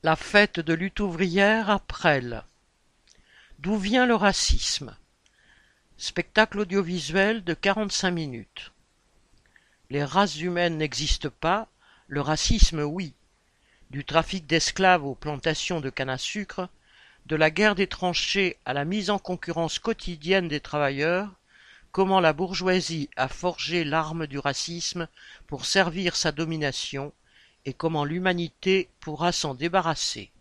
La fête de lutte ouvrière à Presles. D'où vient le racisme? Spectacle audiovisuel de 45 minutes. Les races humaines n'existent pas, le racisme oui. Du trafic d'esclaves aux plantations de canne à sucre, de la guerre des tranchées à la mise en concurrence quotidienne des travailleurs, comment la bourgeoisie a forgé l'arme du racisme pour servir sa domination et comment l'humanité pourra s'en débarrasser.